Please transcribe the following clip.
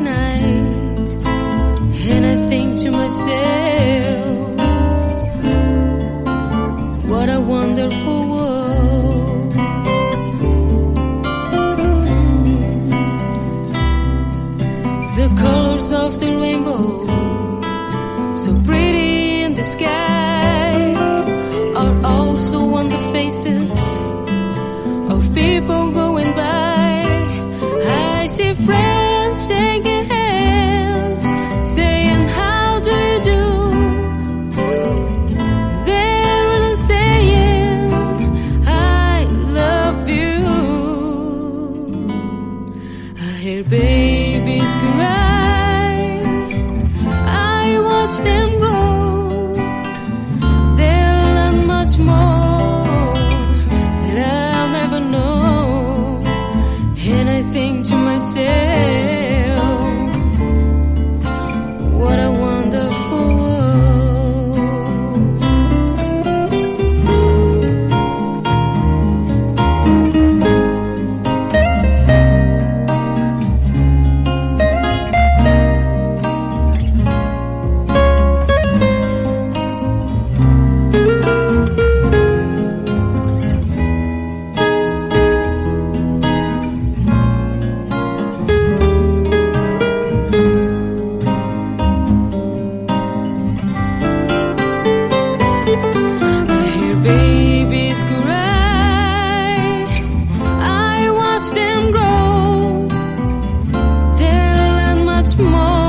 night, and I think to myself, what a wonderful world. The colors of the rainbow, so pretty in the sky, are also on the faces of people going by. I see friends shaking hands, saying how do you do. They're really saying I love you. I hear babies cry, I watch them grow. They'll learn much more that I'll never know. And I think to myself, what a wonderful world. More